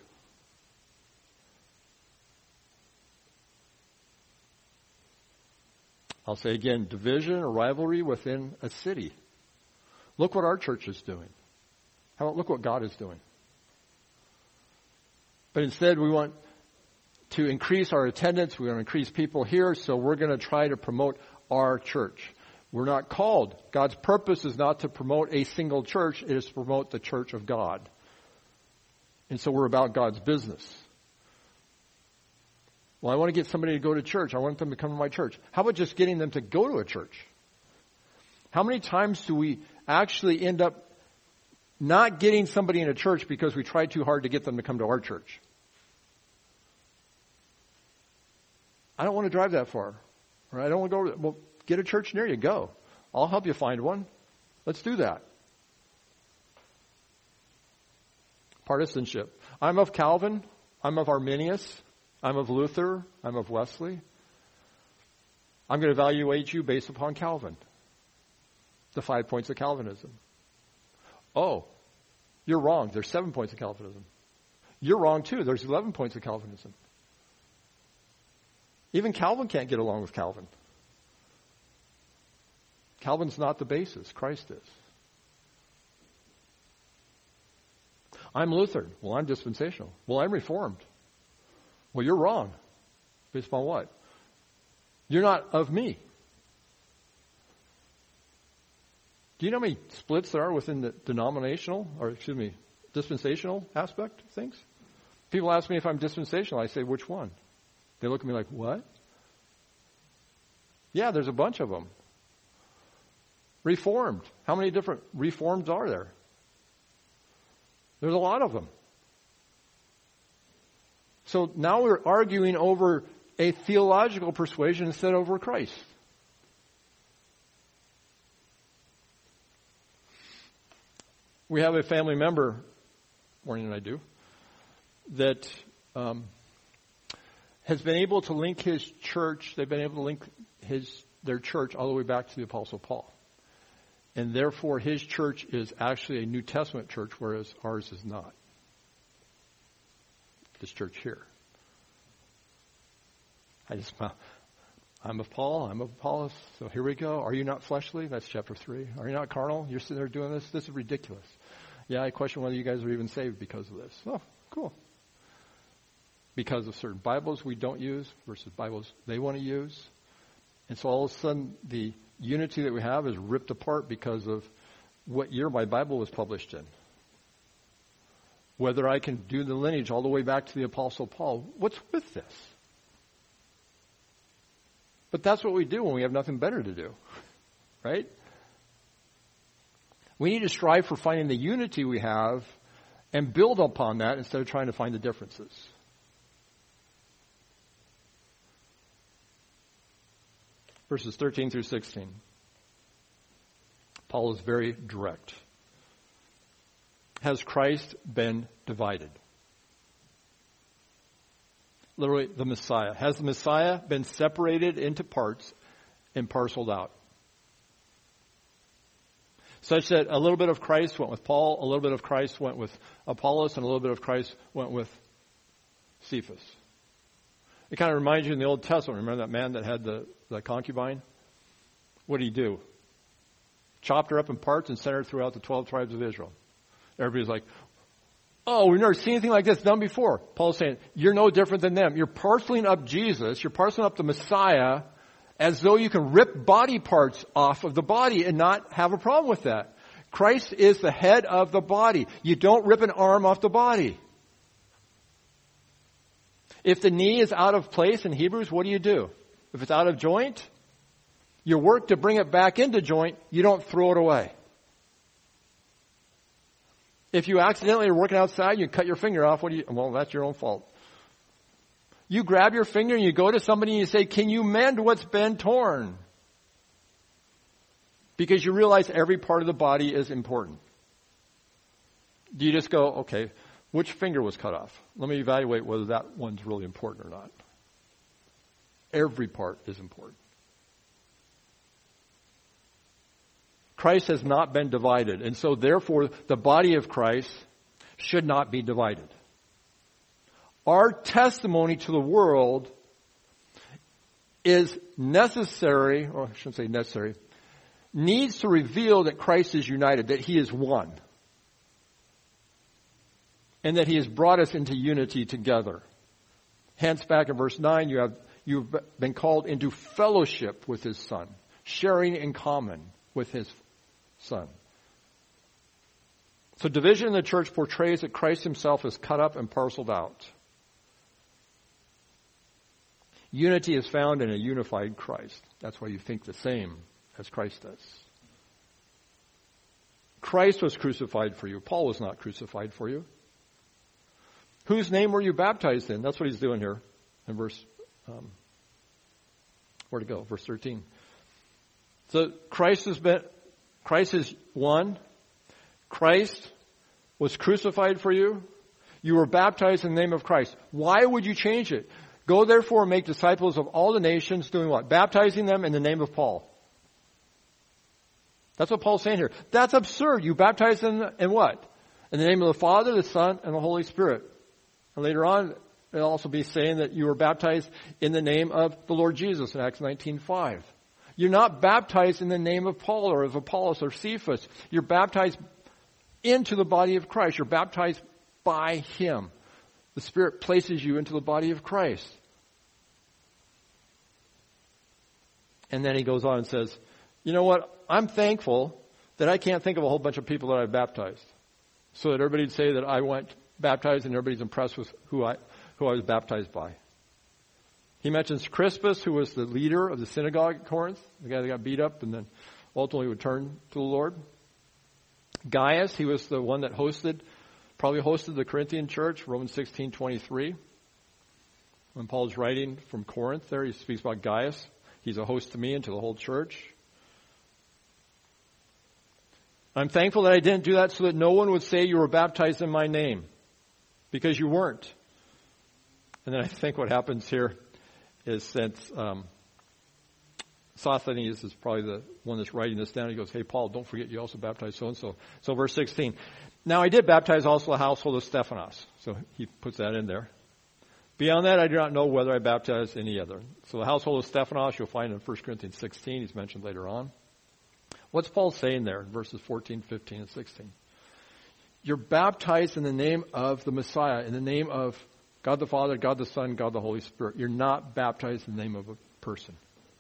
Speaker 1: I'll say again, division or rivalry within a city. Look what our church is doing. How about look what God is doing? But instead we want to increase our attendance. We want to increase people here, so we're going to try to promote our church. We're not called. God's purpose is not to promote a single church. It is to promote the church of God. And so we're about God's business. Well, I want to get somebody to go to church. I want them to come to my church. How about just getting them to go to a church? How many times do we actually end up not getting somebody in a church because we tried too hard to get them to come to our church? I don't want to drive that far. Or I don't want to go. Well, get a church near you. Go. I'll help you find one. Let's do that. Partisanship. I'm of Calvin. I'm of Arminius. I'm of Luther. I'm of Wesley. I'm going to evaluate you based upon Calvin. The 5 points of Calvinism. Oh, you're wrong. There's 7 points of Calvinism. You're wrong too. There's 11 points of Calvinism. Even Calvin can't get along with Calvin. Calvin's not the basis. Christ is. I'm Lutheran. Well, I'm dispensational. Well, I'm Reformed. Well, you're wrong. Based upon what? You're not of me. Do you know how many splits there are within the dispensational aspect of things? People ask me if I'm dispensational. I say, which one? They look at me like, what? Yeah, there's a bunch of them. Reformed. How many different Reforms are there? There's a lot of them. So now we're arguing over a theological persuasion instead of over Christ. We have a family member, Maureen and I do, that has been able to link his church, they've been able to link their church all the way back to the Apostle Paul. And therefore, his church is actually a New Testament church, whereas ours is not. This church here. I'm of Paul, I'm of Apollos, so here we go. Are you not fleshly? That's chapter 3. Are you not carnal? You're sitting there doing this? This is ridiculous. Yeah, I question whether you guys are even saved because of this. Oh, cool. Because of certain Bibles we don't use versus Bibles they want to use. And so all of a sudden, the unity that we have is ripped apart because of what year my Bible was published in. Whether I can do the lineage all the way back to the Apostle Paul. What's with this? But that's what we do when we have nothing better to do. Right? We need to strive for finding the unity we have and build upon that instead of trying to find the differences. Verses 13 through 16. Paul is very direct. Has Christ been divided? Literally, the Messiah. Has the Messiah been separated into parts and parceled out? Such that a little bit of Christ went with Paul, a little bit of Christ went with Apollos, and a little bit of Christ went with Cephas. It kind of reminds you in the Old Testament. Remember that man that had the concubine? What did he do? Chopped her up in parts and sent her throughout the 12 tribes of Israel. Everybody's like, oh, we've never seen anything like this done before. Paul's saying, you're no different than them. You're parceling up Jesus. You're parceling up the Messiah as though you can rip body parts off of the body and not have a problem with that. Christ is the head of the body. You don't rip an arm off the body. If the knee is out of place in Hebrews, what do? If it's out of joint, you work to bring it back into joint. You don't throw it away. If you accidentally are working outside, you cut your finger off. Well, that's your own fault. You grab your finger and you go to somebody and you say, can you mend what's been torn? Because you realize every part of the body is important. Do you just go, okay, which finger was cut off? Let me evaluate whether that one's really important or not. Every part is important. Christ has not been divided, and so therefore the body of Christ should not be divided. Our testimony to the world is necessary, or I shouldn't say necessary, needs to reveal that Christ is united, that He is one. And that He has brought us into unity together. Hence, back in verse 9, you've been called into fellowship with His Son, sharing in common with His Son. So division in the church portrays that Christ Himself is cut up and parceled out. Unity is found in a unified Christ. That's why you think the same as Christ does. Christ was crucified for you. Paul was not crucified for you. Whose name were you baptized in? That's what he's doing here in verse, where to go? Verse 13. So Christ is one. Christ was crucified for you. You were baptized in the name of Christ. Why would you change it? Go therefore and make disciples of all the nations, doing what? Baptizing them in the name of Paul. That's what Paul's saying here. That's absurd. You baptize in what? In the name of the Father, the Son, and the Holy Spirit. And later on, it'll also be saying that you were baptized in the name of the Lord Jesus in Acts 19:5. You're not baptized in the name of Paul or of Apollos or Cephas. You're baptized into the body of Christ. You're baptized by Him. The Spirit places you into the body of Christ. And then he goes on and says, you know what? I'm thankful that I can't think of a whole bunch of people that I baptized. So that everybody'd say that I went baptized and everybody's impressed with who I was baptized by. He mentions Crispus, who was the leader of the synagogue at Corinth, the guy that got beat up and then ultimately would turn to the Lord. Gaius, he was the one that probably hosted the Corinthian church, Romans 16:23. When Paul's writing from Corinth there, he speaks about Gaius. He's a host to me and to the whole church. I'm thankful that I didn't do that so that no one would say you were baptized in my name, because you weren't. And then I think what happens here is since Sosthenes is probably the one that's writing this down, he goes, hey, Paul, don't forget you also baptized so-and-so. So verse 16. Now I did baptize also the household of Stephanas. So he puts that in there. Beyond that, I do not know whether I baptized any other. So the household of Stephanas you'll find in 1 Corinthians 16. He's mentioned later on. What's Paul saying there in verses 14, 15, and 16? You're baptized in the name of the Messiah, in the name of God the Father, God the Son, God the Holy Spirit. You're not baptized in the name of a person,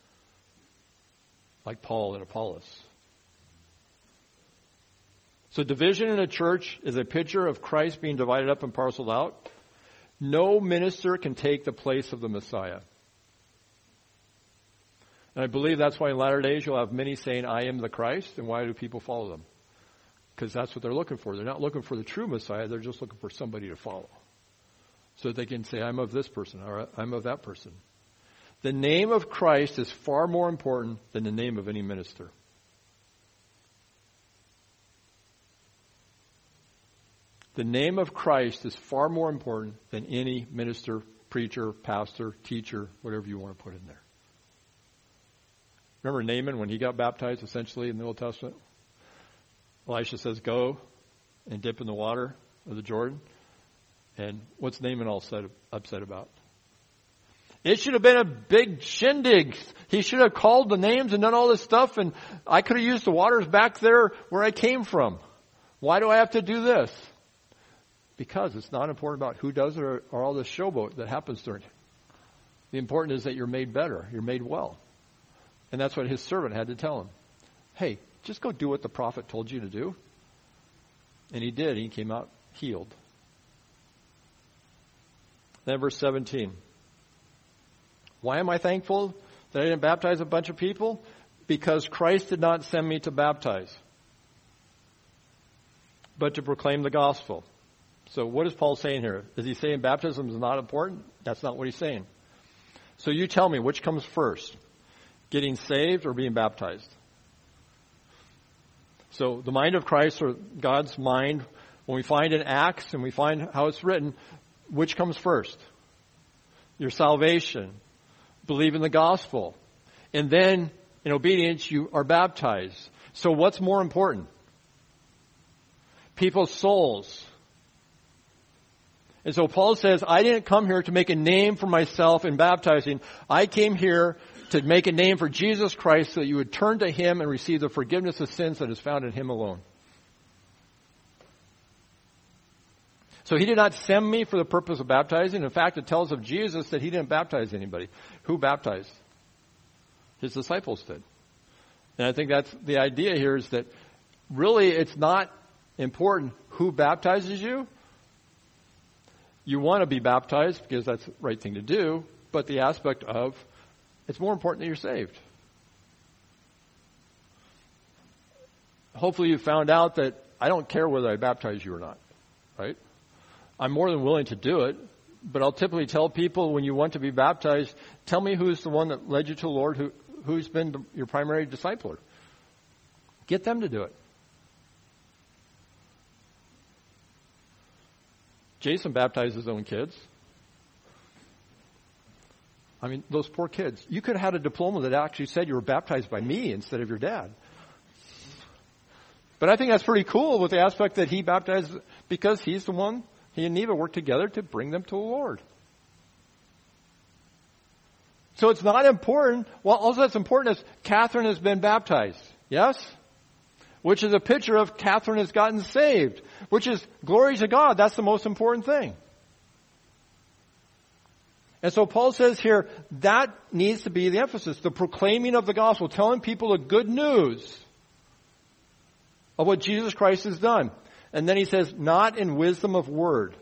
Speaker 1: like Paul and Apollos. So division in a church is a picture of Christ being divided up and parceled out. No minister can take the place of the Messiah. And I believe that's why in latter days you'll have many saying, I am the Christ. And why do people follow them? Because that's what they're looking for. They're not looking for the true Messiah. They're just looking for somebody to follow. So that they can say, I'm of this person or I'm of that person. The name of Christ is far more important than the name of any minister. The name of Christ is far more important than any minister, preacher, pastor, teacher, whatever you want to put in there. Remember Naaman when he got baptized essentially in the Old Testament? Elisha says, go and dip in the water of the Jordan. And what's Naaman all upset about? It should have been a big shindig. He should have called the names and done all this stuff, and I could have used the waters back there where I came from. Why do I have to do this? Because it's not important about who does it or all the showboat that happens during it. The important is that you're made better. You're made well. And that's what his servant had to tell him. Hey, just go do what the prophet told you to do. And he did. He came out healed. Then verse 17. Why am I thankful that I didn't baptize a bunch of people? Because Christ did not send me to baptize, but to proclaim the gospel. So what is Paul saying here? Is he saying baptism is not important? That's not what he's saying. So you tell me, which comes first? Getting saved or being baptized? So the mind of Christ, or God's mind, when we find in Acts and we find how it's written, which comes first? Your salvation. Believe in the gospel. And then, in obedience, you are baptized. So what's more important? People's souls. And so Paul says, I didn't come here to make a name for myself in baptizing. I came here to make a name for Jesus Christ so that you would turn to Him and receive the forgiveness of sins that is found in Him alone. So He did not send me for the purpose of baptizing. In fact, it tells of Jesus that He didn't baptize anybody. Who baptized? His disciples did. And I think that's the idea here, is that really it's not important who baptizes you. You want to be baptized because that's the right thing to do, but the aspect of it's more important that you're saved. Hopefully you found out that I don't care whether I baptize you or not, right? I'm more than willing to do it, but I'll typically tell people when you want to be baptized, tell me who's the one that led you to the Lord, who's been your primary discipler. Get them to do it. Jason baptized his own kids. I mean, those poor kids. You could have had a diploma that actually said you were baptized by me instead of your dad. But I think that's pretty cool with the aspect that he baptized because he's the one, he and Neva worked together to bring them to the Lord. So it's not important. Well, also that's important is Catherine has been baptized. Yes? Which is a picture of Catherine has gotten saved. Which is glory to God. That's the most important thing. And so Paul says here, that needs to be the emphasis. The proclaiming of the gospel. Telling people the good news of what Jesus Christ has done. And then he says, not in wisdom of word.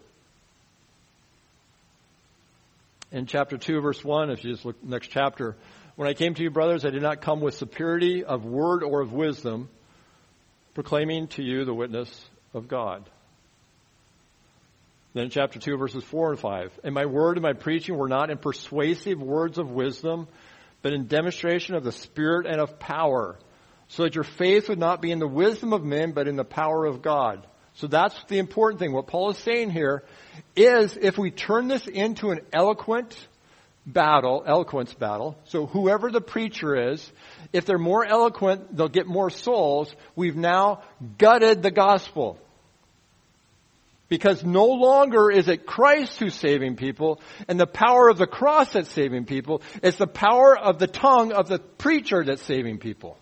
Speaker 1: In chapter 2, verse 1, if you just look next chapter, when I came to you, brothers, I did not come with superiority of word or of wisdom, proclaiming to you the witness of God. Then in chapter 2, verses 4 and 5, and my word and my preaching were not in persuasive words of wisdom, but in demonstration of the Spirit and of power, so that your faith would not be in the wisdom of men, but in the power of God. So that's the important thing. What Paul is saying here is if we turn this into an eloquence battle, so whoever the preacher is, if they're more eloquent, they'll get more souls. We've now gutted the gospel. Because no longer is it Christ who's saving people and the power of the cross that's saving people. It's the power of the tongue of the preacher that's saving people.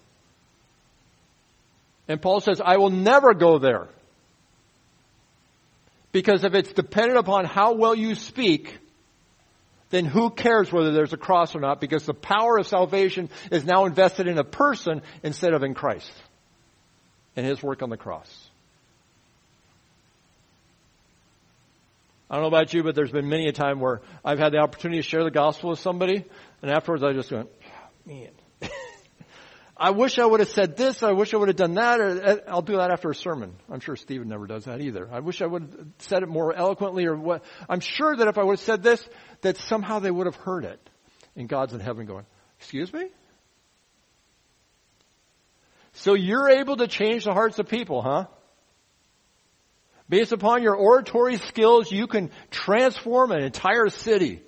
Speaker 1: And Paul says, I will never go there. Because if it's dependent upon how well you speak, then who cares whether there's a cross or not? Because the power of salvation is now invested in a person instead of in Christ and his work on the cross. I don't know about you, but there's been many a time where I've had the opportunity to share the gospel with somebody, and afterwards I just went, man, I wish I would have said this, I wish I would have done that, or I'll do that after a sermon. I'm sure Stephen never does that either. I wish I would have said it more eloquently or what. I'm sure that if I would have said this, that somehow they would have heard it. And God's in heaven going, excuse me? So you're able to change the hearts of people, huh? Based upon your oratory skills, you can transform an entire city.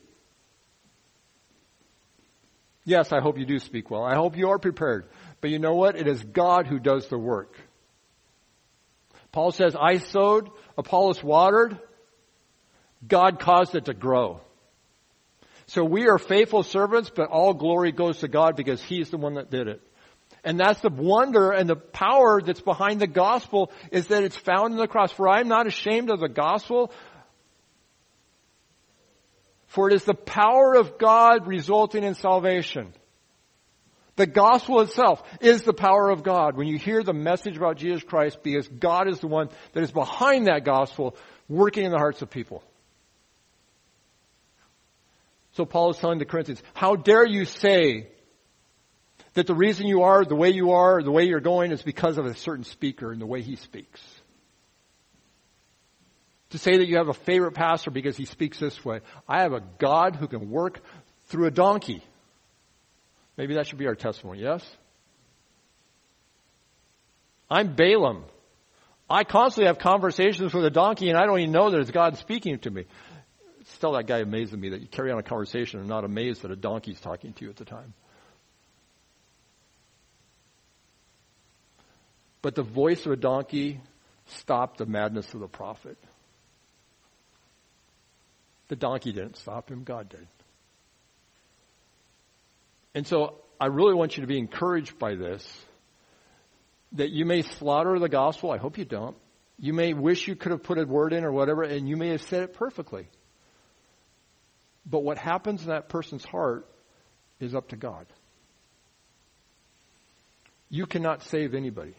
Speaker 1: Yes, I hope you do speak well. I hope you are prepared. But you know what? It is God who does the work. Paul says, I sowed, Apollos watered, God caused it to grow. So we are faithful servants, but all glory goes to God because He's the one that did it. And that's the wonder and the power that's behind the gospel is that it's found in the cross. For I am not ashamed of the gospel, for it is the power of God resulting in salvation. The gospel itself is the power of God. When you hear the message about Jesus Christ, because God is the one that is behind that gospel, working in the hearts of people. So Paul is telling the Corinthians, how dare you say that the reason you are the way you are, the way you're going, is because of a certain speaker and the way he speaks. To say that you have a favorite pastor because he speaks this way. I have a God who can work through a donkey. Maybe that should be our testimony, yes? I'm Balaam. I constantly have conversations with a donkey and I don't even know that it's God speaking to me. Still, that guy amazes me that you carry on a conversation and not amazed that a donkey's talking to you at the time. But the voice of a donkey stopped the madness of the prophet. The donkey didn't stop him, God did. And so I really want you to be encouraged by this, that you may slaughter the gospel. I hope you don't. You may wish you could have put a word in or whatever, and you may have said it perfectly. But what happens in that person's heart is up to God. You cannot save anybody.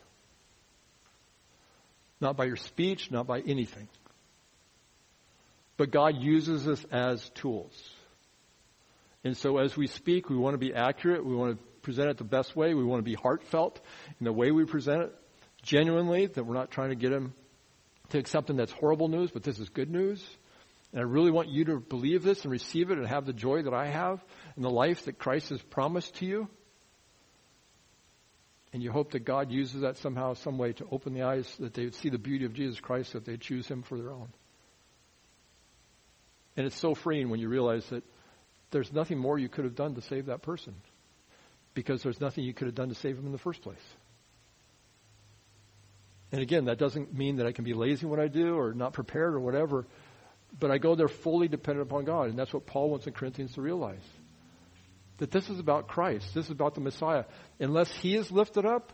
Speaker 1: Not by your speech, not by anything. But God uses us as tools. And so as we speak, we want to be accurate. We want to present it the best way. We want to be heartfelt in the way we present it. Genuinely, that we're not trying to get him to accept something that's horrible news, but this is good news. And I really want you to believe this and receive it and have the joy that I have in the life that Christ has promised to you. And you hope that God uses that somehow, some way to open the eyes that they would see the beauty of Jesus Christ, that they choose him for their own. And it's so freeing when you realize that there's nothing more you could have done to save that person, because there's nothing you could have done to save him in the first place. And again, that doesn't mean that I can be lazy when I do or not prepared or whatever. But I go there fully dependent upon God. And that's what Paul wants the Corinthians to realize. That this is about Christ. This is about the Messiah. Unless he is lifted up,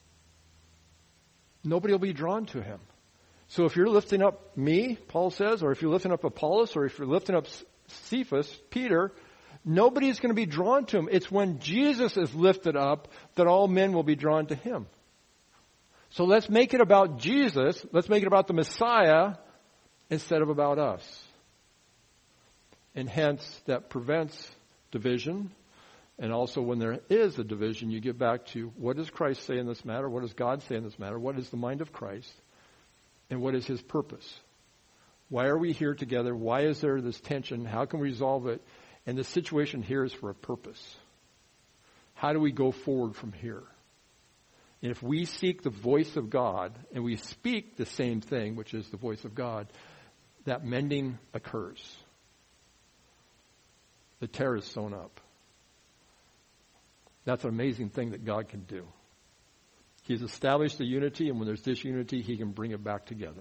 Speaker 1: nobody will be drawn to him. So if you're lifting up me, Paul says, or if you're lifting up Apollos, or if you're lifting up Cephas, Peter, nobody's going to be drawn to him. It's when Jesus is lifted up that all men will be drawn to him. So let's make it about Jesus. Let's make it about the Messiah instead of about us. And hence, that prevents division. And also, when there is a division, you get back to what does Christ say in this matter? What does God say in this matter? What is the mind of Christ? And what is his purpose? Why are we here together? Why is there this tension? How can we resolve it? And the situation here is for a purpose. How do we go forward from here? And if we seek the voice of God and we speak the same thing, which is the voice of God, that mending occurs. The tear is sewn up. That's an amazing thing that God can do. He's established the unity, and when there's disunity, he can bring it back together.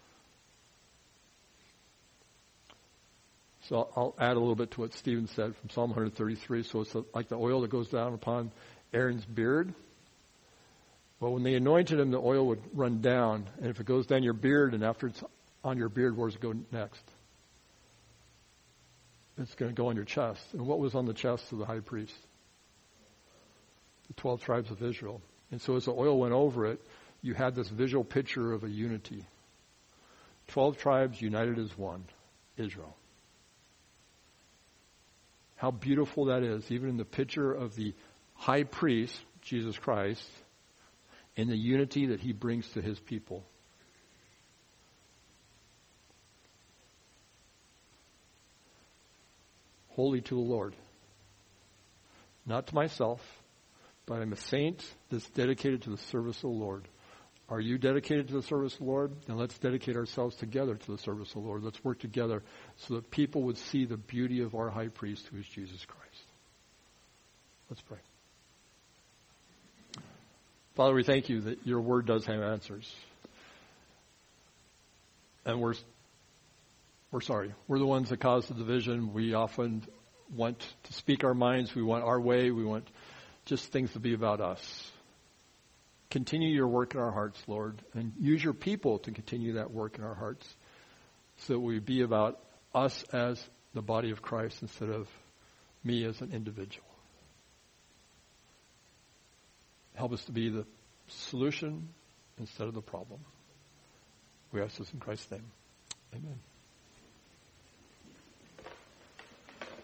Speaker 1: So I'll add a little bit to what Stephen said from Psalm 133. So it's like the oil that goes down upon Aaron's beard. Well, when they anointed him, the oil would run down. And if it goes down your beard, and after it's on your beard, where does it go next? It's going to go on your chest. And what was on the chest of the high priest? The 12 tribes of Israel. And so as the oil went over it, you had this visual picture of a unity. 12 tribes united as one, Israel. How beautiful that is, even in the picture of the high priest, Jesus Christ, and the unity that he brings to his people. Holy to the Lord. Not to myself, but I'm a saint that's dedicated to the service of the Lord. Are you dedicated to the service of the Lord? Then let's dedicate ourselves together to the service of the Lord. Let's work together so that people would see the beauty of our high priest, who is Jesus Christ. Let's pray. Father, we thank you that your word does have answers. And we're sorry. We're the ones that cause the division. We often want to speak our minds. We want our way. We want just things to be about us. Continue your work in our hearts, Lord, and use your people to continue that work in our hearts so that we be about us as the body of Christ instead of me as an individual. Help us to be the solution instead of the problem. We ask this in Christ's name. Amen.